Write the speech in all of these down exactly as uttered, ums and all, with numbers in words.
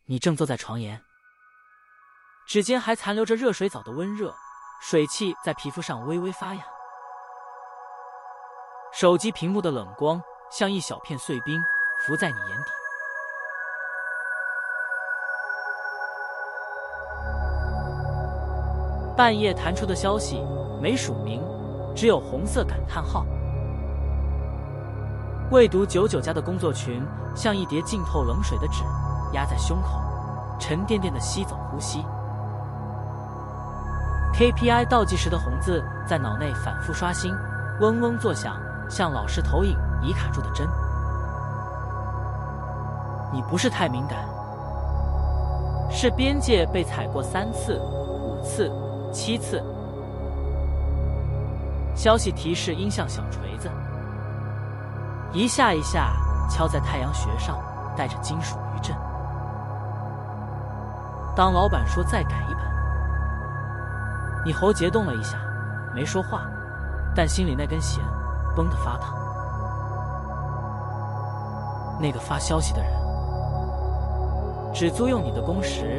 你正坐在床沿，指尖还残留着热水澡的温热，水汽在皮肤上微微发痒。手机屏幕的冷光像一小片碎冰，浮在你眼底。半夜弹出的消息没署名，只有红色感叹号。未读九九加的工作群像一叠浸透冷水的纸，压在胸口，沉甸甸的吸走呼吸。K P I 倒计时的红字在脑内反复刷新，嗡嗡作响，像老式投影仪卡住的针。你不是太敏感，是边界被踩过三次、五次、七次。消息提示音像小锤子，一下一下敲在太阳穴上，带着金属余震。当老板说再改一版，你喉结动了一下，没说话，但心里那根弦绷得发烫。那个发消息的人只租用你的工时，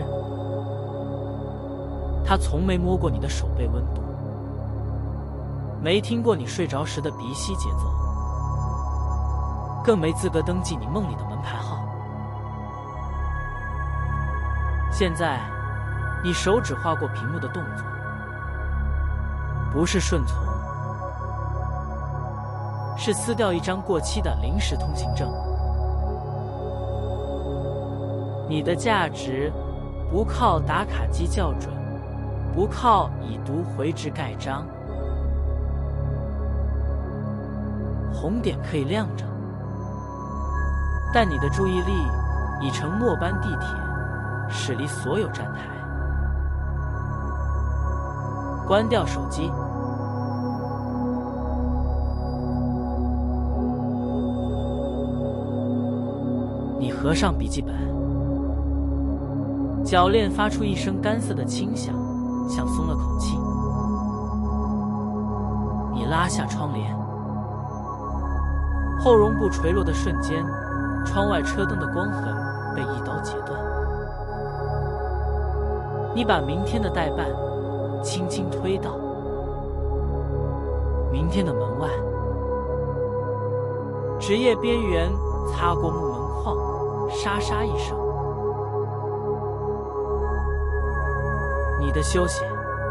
他从没摸过你的手背温度，没听过你睡着时的鼻息节奏，更没资格登记你梦里的门牌号。现在你手指划过屏幕的动作，不是顺从，是撕掉一张过期的临时通行证。你的价值不靠打卡机校准，不靠已读回执盖章。红点可以亮着，但你的注意力已乘末班地铁驶离所有站台。关掉手机，你合上笔记本，铰链发出一声干涩的轻响，像松了口气。你拉下窗帘，后绒布垂落的瞬间，窗外车灯的光痕被一刀截断。你把明天的代办轻轻推倒，明天的门外，职业边缘擦过木门框，沙沙一声。你的休息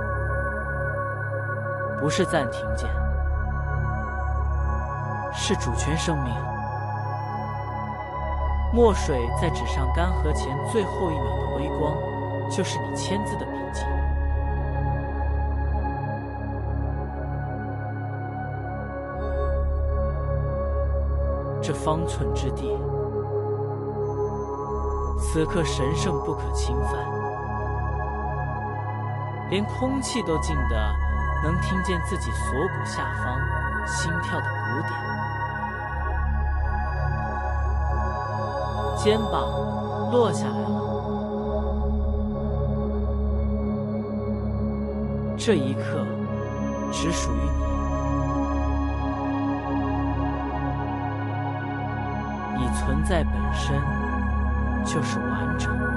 不是暂停键，是主权声明。墨水在纸上干涸前最后一秒的微光，就是你签字的笔记。这方寸之地，此刻神圣不可侵犯，连空气都静得能听见自己锁骨下方心跳的鼓点。肩膀落下来了，这一刻只属于你。你存在本身就是完整。